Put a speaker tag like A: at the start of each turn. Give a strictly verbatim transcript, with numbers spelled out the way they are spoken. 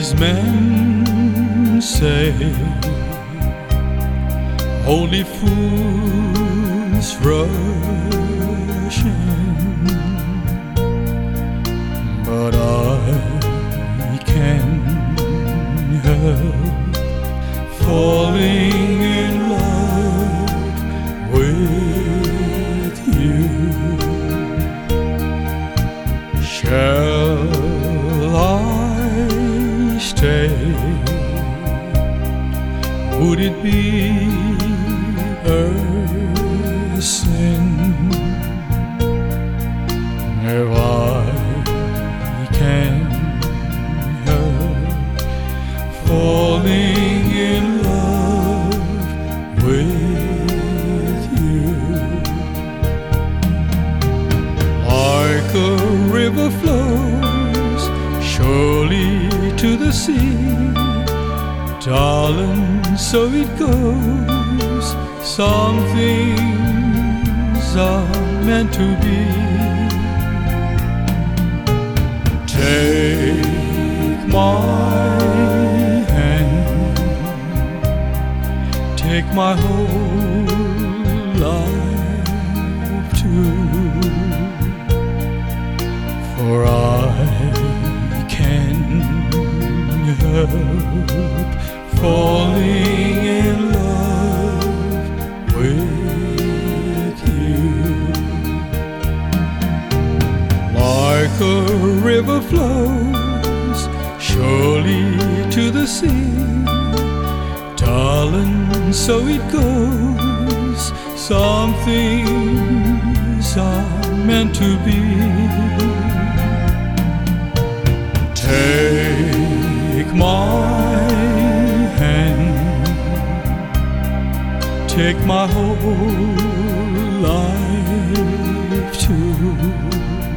A: These men say only fools rush in, but I can't help falling in love with you. Shall I stay? Would it be a sin if I can't help falling in love with you? Like a river flows surely to the sea, darling, so it goes. Some things are meant to be. Take my hand, take my whole life too, for I can't help falling in love with you. Like a river flows surely to the sea, darling, so it goes. Some things are meant to be. Take my hand, take my whole life too,